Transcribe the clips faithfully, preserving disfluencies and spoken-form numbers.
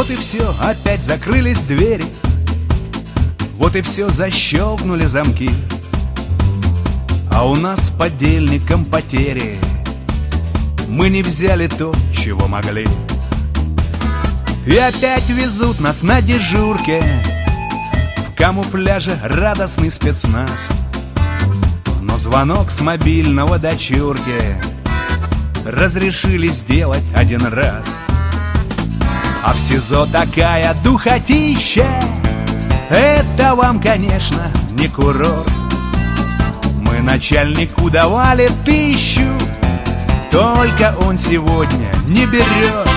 Вот и все, опять закрылись двери. Вот и все, защелкнули замки. А у нас с подельником потери. Мы не взяли то, чего могли. И опять везут нас на дежурке. В камуфляже радостный спецназ. Но звонок с мобильного дочурки разрешили сделать один раз. А в СИЗО такая духотища. Это вам, конечно, не курорт. Мы начальнику давали тысячу, только он сегодня не берет.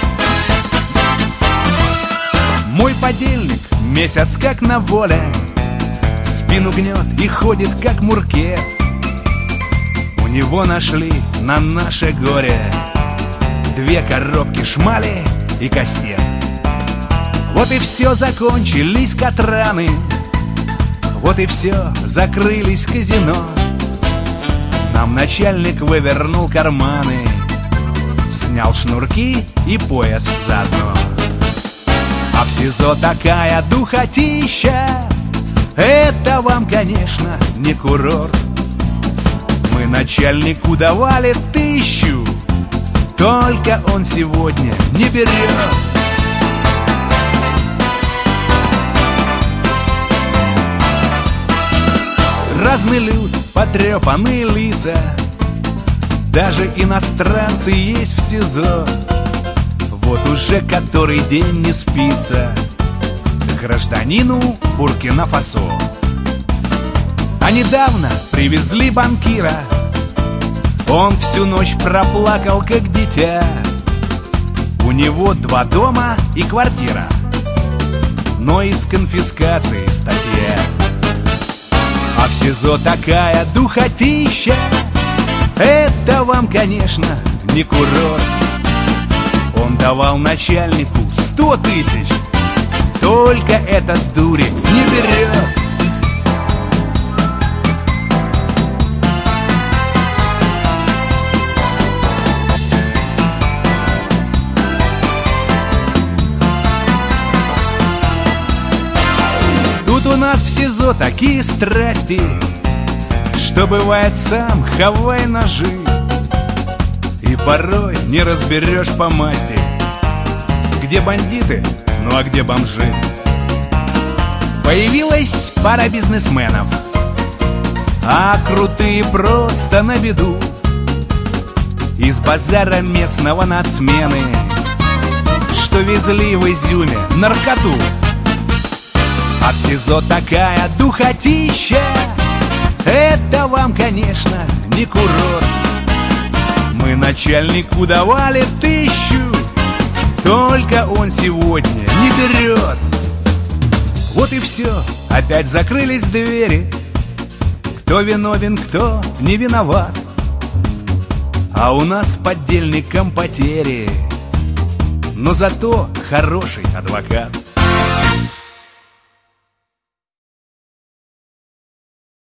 Мой подельник месяц как на воле, спину гнет и ходит как муркет. У него нашли на наше горе две коробки шмали и кастет. Вот и все, закончились катраны. Вот и все, закрылись казино. Нам начальник вывернул карманы, снял шнурки и пояс заодно. А в СИЗО такая духотища. Это вам, конечно, не курорт. Мы начальнику давали тысячу, только он сегодня не берет. Разный люд, потрепанные лица. Даже иностранцы есть в СИЗО. Вот уже который день не спится гражданину Буркина-Фасо. А недавно привезли банкира. Он всю ночь проплакал, как дитя. У него два дома и квартира, но из конфискации статья. А в СИЗО такая духотища. Это вам, конечно, не курорт. Он давал начальнику сто тысяч, только этот дурик не берет. Тут у нас в СИЗО такие страсти, что бывает сам хавай ножи. И порой не разберешь по масти, где бандиты, ну а где бомжи. Появилась пара бизнесменов, а крутые просто на виду. Из базара местного нацмены, что везли в Изюме наркоту. А в СИЗО такая духотища. Это вам, конечно, не курорт. Мы начальнику давали тысячу, только он сегодня не берет. Вот и все, опять закрылись двери. Кто виновен, кто не виноват. А у нас с подельником потери, но зато хороший адвокат.